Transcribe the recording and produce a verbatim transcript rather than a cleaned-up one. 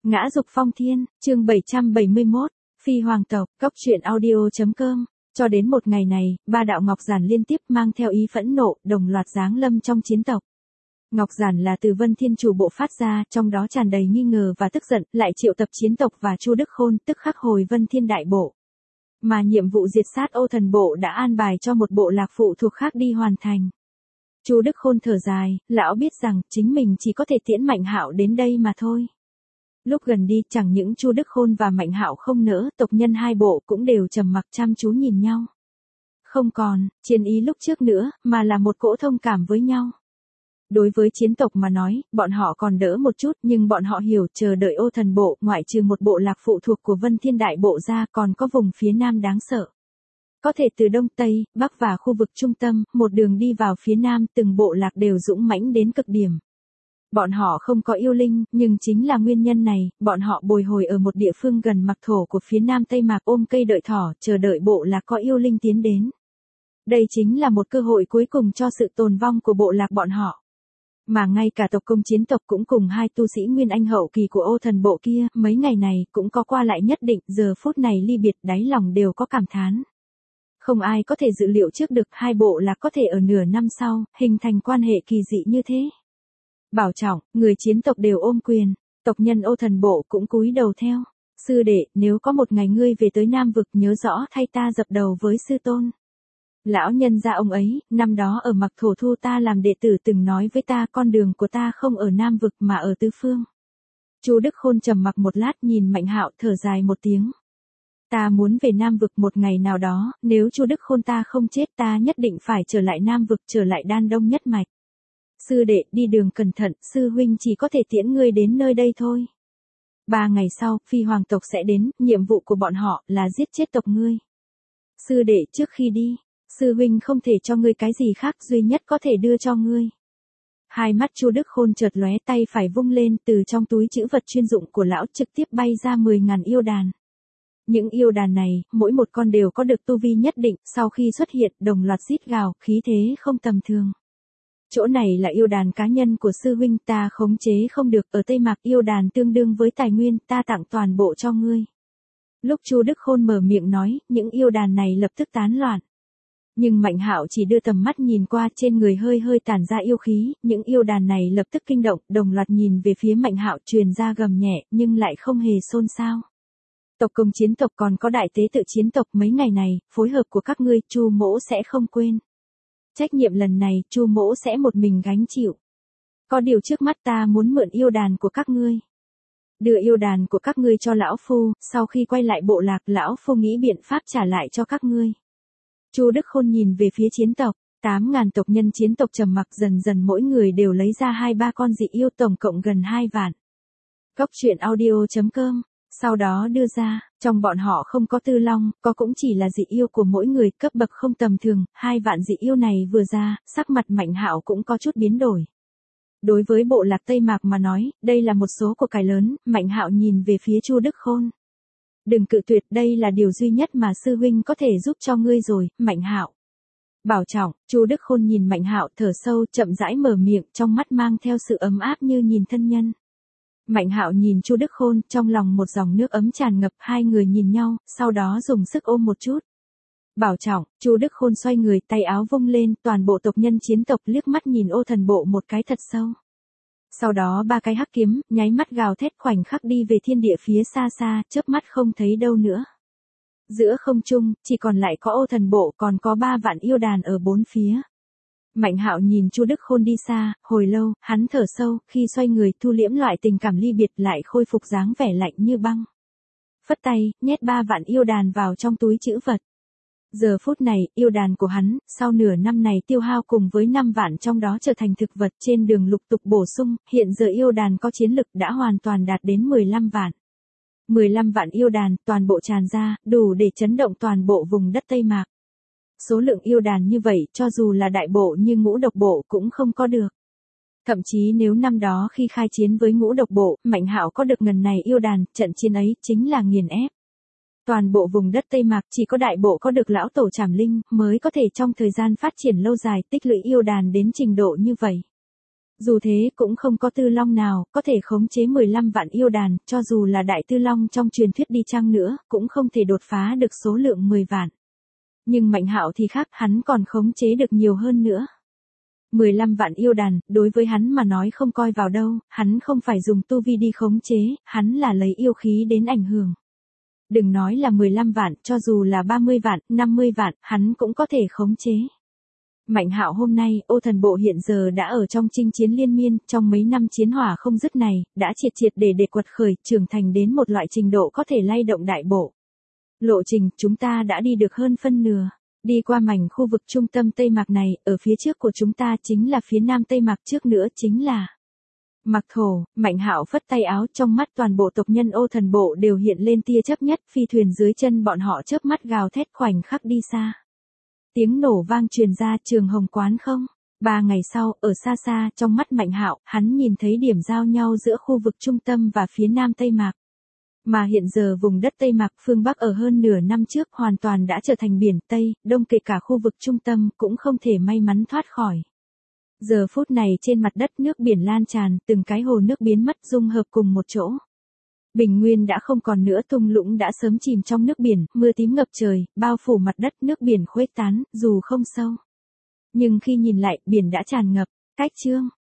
Ngã dục phong thiên, chương bảy trăm bảy mươi mốt, Phi Hoàng tộc, cốc truyện audio.com. Cho đến một ngày này, ba đạo Ngọc Giản liên tiếp mang theo ý phẫn nộ, đồng loạt giáng lâm trong chiến tộc. Ngọc Giản là từ Vân Thiên Chủ Bộ phát ra, trong đó tràn đầy nghi ngờ và tức giận, lại triệu tập chiến tộc và Chu Đức Khôn, tức khắc hồi Vân Thiên Đại Bộ. Mà nhiệm vụ diệt sát Ô Thần Bộ đã an bài cho một bộ lạc phụ thuộc khác đi hoàn thành. Chu Đức Khôn thở dài, lão biết rằng chính mình chỉ có thể tiễn Mạnh Hạo đến đây mà thôi. Lúc gần đi, chẳng những Chu Đức Khôn và Mạnh Hạo không nỡ, tộc nhân hai bộ cũng đều trầm mặc chăm chú nhìn nhau. Không còn chiến ý lúc trước nữa, mà là một cỗ thông cảm với nhau. Đối với chiến tộc mà nói, bọn họ còn đỡ một chút, nhưng bọn họ hiểu chờ đợi Ô Thần Bộ, ngoại trừ một bộ lạc phụ thuộc của Vân Thiên Đại Bộ ra, còn có vùng phía nam đáng sợ. Có thể từ Đông Tây, Bắc và khu vực trung tâm, một đường đi vào phía nam, từng bộ lạc đều dũng mãnh đến cực điểm. Bọn họ không có yêu linh, nhưng chính là nguyên nhân này, bọn họ bồi hồi ở một địa phương gần mặc thổ của phía nam Tây Mạc, ôm cây đợi thỏ, chờ đợi bộ lạc có yêu linh tiến đến. Đây chính là một cơ hội cuối cùng cho sự tồn vong của bộ lạc bọn họ. Mà ngay cả tộc công chiến tộc cũng cùng hai tu sĩ nguyên anh hậu kỳ của Ô Thần Bộ kia, mấy ngày này cũng có qua lại nhất định, giờ phút này ly biệt đáy lòng đều có cảm thán. Không ai có thể dự liệu trước được hai bộ lạc có thể ở nửa năm sau, hình thành quan hệ kỳ dị như thế. Bảo trọng, người chiến tộc đều ôm quyền, tộc nhân Ô Thần Bộ cũng cúi đầu theo. Sư đệ, nếu có một ngày ngươi về tới Nam Vực nhớ rõ thay ta dập đầu với sư tôn. Lão nhân gia ông ấy, năm đó ở mặc thổ thu ta làm đệ tử từng nói với ta con đường của ta không ở Nam Vực mà ở tứ phương. Chu Đức Khôn trầm mặc một lát nhìn Mạnh Hạo thở dài một tiếng. Ta muốn về Nam Vực một ngày nào đó, nếu Chu Đức Khôn ta không chết ta nhất định phải trở lại Nam Vực, trở lại Đan Đông nhất mạch. Sư đệ, đi đường cẩn thận, sư huynh chỉ có thể tiễn ngươi đến nơi đây thôi. Ba ngày sau, Phi Hoàng tộc sẽ đến, nhiệm vụ của bọn họ là giết chết tộc ngươi. Sư đệ, trước khi đi, sư huynh không thể cho ngươi cái gì khác, duy nhất có thể đưa cho ngươi. Hai mắt Chu Đức Khôn chợt lóe, tay phải vung lên, từ trong túi trữ vật chuyên dụng của lão trực tiếp bay ra mười ngàn yêu đàn. Những yêu đàn này, mỗi một con đều có được tu vi nhất định, sau khi xuất hiện, đồng loạt rít gào, khí thế không tầm thường. Chỗ này là yêu đàn cá nhân của sư huynh, ta khống chế không được, ở Tây Mạc yêu đàn tương đương với tài nguyên, ta tặng toàn bộ cho ngươi. Lúc Chu Đức Khôn mở miệng nói, những yêu đàn này lập tức tán loạn. Nhưng Mạnh Hạo chỉ đưa tầm mắt nhìn qua, trên người hơi hơi tản ra yêu khí, những yêu đàn này lập tức kinh động, đồng loạt nhìn về phía Mạnh Hạo, truyền ra gầm nhẹ, nhưng lại không hề xôn xao. Tộc công chiến tộc còn có đại tế tự chiến tộc, mấy ngày này, phối hợp của các ngươi, Chu mỗ sẽ không quên. Trách nhiệm lần này, Chu mỗ sẽ một mình gánh chịu. Có điều trước mắt ta muốn mượn yêu đàn của các ngươi. Đưa yêu đàn của các ngươi cho lão phu, sau khi quay lại bộ lạc, lão phu nghĩ biện pháp trả lại cho các ngươi. Chu Đức Khôn nhìn về phía chiến tộc, tám ngàn tộc nhân chiến tộc trầm mặc, dần dần mỗi người đều lấy ra hai ba con dị yêu, tổng cộng gần hai vạn. Cốc truyện audio.com. Sau đó đưa ra, trong bọn họ không có Tư Long, có cũng chỉ là dị yêu của mỗi người, cấp bậc không tầm thường, hai vạn dị yêu này vừa ra, sắc mặt Mạnh Hạo cũng có chút biến đổi. Đối với bộ lạc Tây Mạc mà nói, đây là một số của cải lớn, Mạnh Hạo nhìn về phía Chu Đức Khôn. Đừng cự tuyệt, đây là điều duy nhất mà sư huynh có thể giúp cho ngươi rồi, Mạnh Hạo. Bảo trọng, Chu Đức Khôn nhìn Mạnh Hạo thở sâu, chậm rãi mở miệng, trong mắt mang theo sự ấm áp như nhìn thân nhân. Mạnh Hạo nhìn Chu Đức Khôn, trong lòng một dòng nước ấm tràn ngập, hai người nhìn nhau, sau đó dùng sức ôm một chút. Bảo trọng, Chu Đức Khôn xoay người, tay áo vung lên, toàn bộ tộc nhân chiến tộc liếc mắt nhìn Ô Thần Bộ một cái thật sâu. Sau đó ba cái hắc kiếm, nháy mắt gào thét, khoảnh khắc đi về thiên địa phía xa xa, chớp mắt không thấy đâu nữa. Giữa không trung, chỉ còn lại có Ô Thần Bộ, còn có ba vạn yêu đàn ở bốn phía. Mạnh Hạo nhìn Chu Đức Khôn đi xa, hồi lâu, hắn thở sâu, khi xoay người thu liễm loại tình cảm ly biệt, lại khôi phục dáng vẻ lạnh như băng. Phất tay, nhét ba vạn yêu đàn vào trong túi trữ vật. Giờ phút này, yêu đàn của hắn, sau nửa năm này tiêu hao cùng với năm vạn trong đó trở thành thực vật, trên đường lục tục bổ sung, hiện giờ yêu đàn có chiến lực đã hoàn toàn đạt đến mười lăm vạn. mười lăm vạn yêu đàn, toàn bộ tràn ra, đủ để chấn động toàn bộ vùng đất Tây Mạc. Số lượng yêu đàn như vậy, cho dù là đại bộ như Ngũ Độc Bộ cũng không có được. Thậm chí nếu năm đó khi khai chiến với Ngũ Độc Bộ, Mạnh Hạo có được ngần này yêu đàn, trận chiến ấy chính là nghiền ép. Toàn bộ vùng đất Tây Mạc chỉ có đại bộ có được lão tổ Trảm Linh mới có thể trong thời gian phát triển lâu dài tích lũy yêu đàn đến trình độ như vậy. Dù thế cũng không có tư long nào có thể khống chế mười lăm vạn yêu đàn, cho dù là đại tư long trong truyền thuyết đi chăng nữa, cũng không thể đột phá được số lượng mười vạn. Nhưng Mạnh Hạo thì khác, hắn còn khống chế được nhiều hơn nữa. mười lăm vạn yêu đàn, đối với hắn mà nói không coi vào đâu, hắn không phải dùng tu vi đi khống chế, hắn là lấy yêu khí đến ảnh hưởng. Đừng nói là mười lăm vạn, cho dù là ba mươi vạn, năm mươi vạn, hắn cũng có thể khống chế. Mạnh Hạo hôm nay, Ô Thần Bộ hiện giờ đã ở trong chinh chiến liên miên, trong mấy năm chiến hỏa không dứt này, đã triệt triệt để để quật khởi, trưởng thành đến một loại trình độ có thể lay động đại bộ. Lộ trình, chúng ta đã đi được hơn phân nửa. Đi qua mảnh khu vực trung tâm Tây Mạc này, ở phía trước của chúng ta chính là phía nam Tây Mạc, trước nữa chính là Mạc Thổ. Mạnh Hạo phất tay áo, trong mắt toàn bộ tộc nhân Ô Thần Bộ đều hiện lên tia chấp nhất, phi thuyền dưới chân bọn họ chớp mắt gào thét khoảnh khắc đi xa. Tiếng nổ vang truyền ra, Trường Hồng Quán không. Ba ngày sau, ở xa xa, trong mắt Mạnh Hạo, hắn nhìn thấy điểm giao nhau giữa khu vực trung tâm và phía nam Tây Mạc. Mà hiện giờ vùng đất Tây Mạc phương Bắc ở hơn nửa năm trước hoàn toàn đã trở thành biển Tây, Đông, kể cả khu vực trung tâm cũng không thể may mắn thoát khỏi. Giờ phút này trên mặt đất nước biển lan tràn, từng cái hồ nước biến mất dung hợp cùng một chỗ. Bình nguyên đã không còn nữa, thung lũng đã sớm chìm trong nước biển, mưa tím ngập trời, bao phủ mặt đất, nước biển khuếch tán, dù không sâu. Nhưng khi nhìn lại, biển đã tràn ngập. Cách chương